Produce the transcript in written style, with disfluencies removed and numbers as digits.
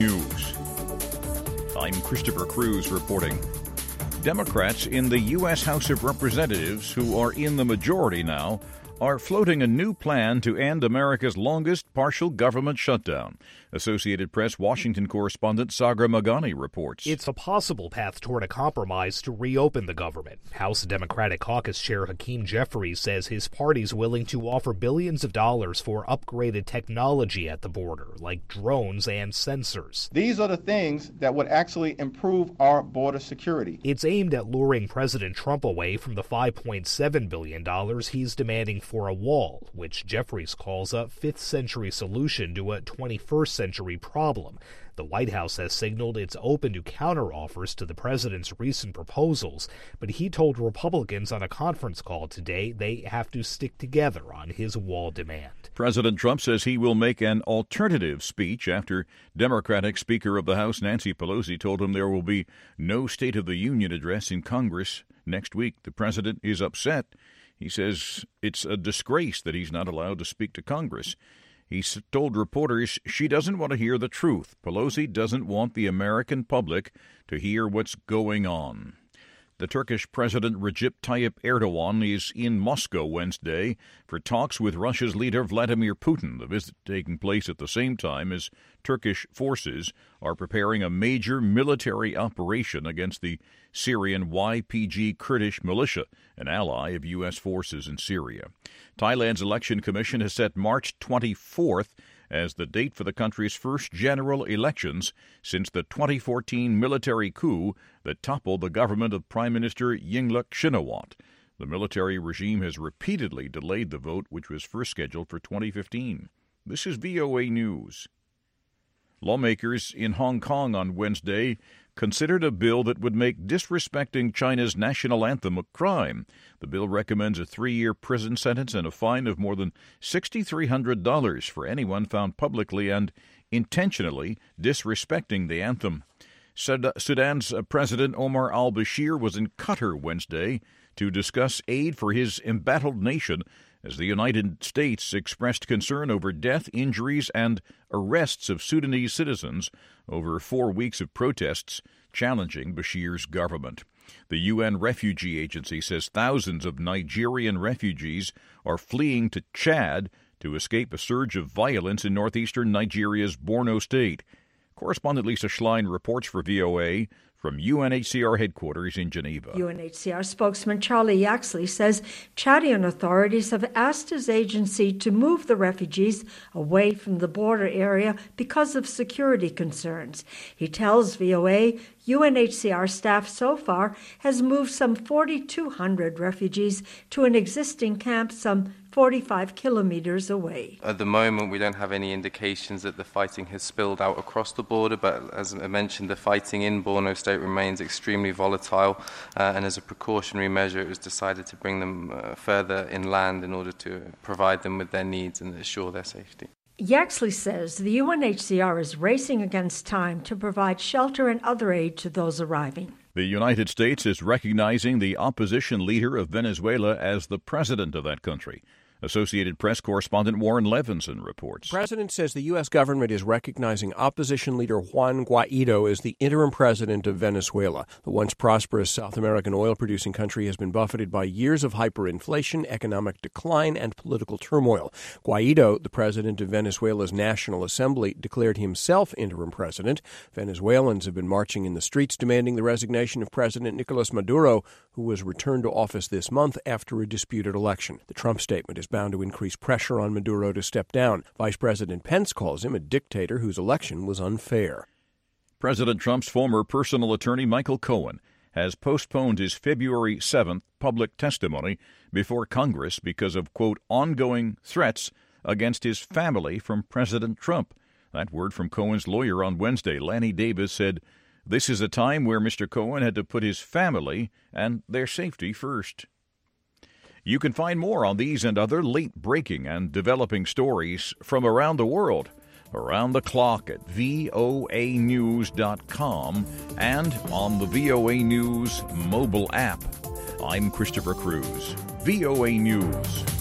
News. I'm Christopher Cruz reporting. Democrats in the U.S. House of Representatives, who are in the majority now, are floating a new plan to end America's longest partial government shutdown. Associated Press Washington correspondent Sagar Magani reports. It's a possible path toward a compromise to reopen the government. House Democratic Caucus Chair Hakeem Jeffries says his party's willing to offer billions of dollars for upgraded technology at the border, like drones and sensors. These are the things that would actually improve our border security. It's aimed at luring President Trump away from the $5.7 billion he's demanding for a wall, which Jeffries calls a 5th century solution to a 21st century problem. The White House has signaled it's open to counteroffers to the president's recent proposals, but he told Republicans on a conference call today they have to stick together on his wall demand. President Trump says he will make an alternative speech after Democratic Speaker of the House Nancy Pelosi told him there will be no State of the Union address in Congress next week. The president is upset. He says it's a disgrace that he's not allowed to speak to Congress. He told reporters she doesn't want to hear the truth. Pelosi doesn't want the American public to hear what's going on. The Turkish President Recep Tayyip Erdogan is in Moscow Wednesday for talks with Russia's leader Vladimir Putin. The visit taking place at the same time as Turkish forces are preparing a major military operation against the Syrian YPG Kurdish militia, an ally of U.S. forces in Syria. Thailand's election commission has set March 24th as the date for the country's first general elections since the 2014 military coup that toppled the government of Prime Minister Yingluck Shinawatra. The military regime has repeatedly delayed the vote, which was first scheduled for 2015. This is VOA News. Lawmakers in Hong Kong on Wednesday considered a bill that would make disrespecting China's national anthem a crime. The bill recommends a 3-year prison sentence and a fine of more than $6,300 for anyone found publicly and intentionally disrespecting the anthem. Sudan's President Omar al-Bashir was in Qatar Wednesday to discuss aid for his embattled nation as the United States expressed concern over death, injuries, and arrests of Sudanese citizens over 4 weeks of protests challenging Bashir's government. The UN Refugee Agency says thousands of Nigerian refugees are fleeing to Chad to escape a surge of violence in northeastern Nigeria's Borno state. Correspondent Lisa Schlein reports for VOA from UNHCR headquarters in Geneva. UNHCR spokesman Charlie Yaxley says Chadian authorities have asked his agency to move the refugees away from the border area because of security concerns. He tells VOA UNHCR staff so far has moved some 4,200 refugees to an existing camp some 45 kilometers away. At the moment, we don't have any indications that the fighting has spilled out across the border, but as I mentioned, the fighting in Borno State remains extremely volatile, and as a precautionary measure, it was decided to bring them further inland in order to provide them with their needs and assure their safety. Yaxley says the UNHCR is racing against time to provide shelter and other aid to those arriving. The United States is recognizing the opposition leader of Venezuela as the president of that country. Associated Press correspondent Warren Levinson reports. The president says the U.S. government is recognizing opposition leader Juan Guaido as the interim president of Venezuela. The once prosperous South American oil-producing country has been buffeted by years of hyperinflation, economic decline, and political turmoil. Guaido, the president of Venezuela's National Assembly, declared himself interim president. Venezuelans have been marching in the streets demanding the resignation of President Nicolas Maduro, who was returned to office this month after a disputed election. The Trump statement is bound to increase pressure on Maduro to step down. Vice President Pence calls him a dictator whose election was unfair. President Trump's former personal attorney, Michael Cohen, has postponed his February 7th public testimony before Congress because of, quote, ongoing threats against his family from President Trump. That word from Cohen's lawyer on Wednesday, Lanny Davis, said, "This is a time where Mr. Cohen had to put his family and their safety first." You can find more on these and other late-breaking and developing stories from around the world, around the clock at voanews.com and on the VOA News mobile app. I'm Christopher Cruz, VOA News.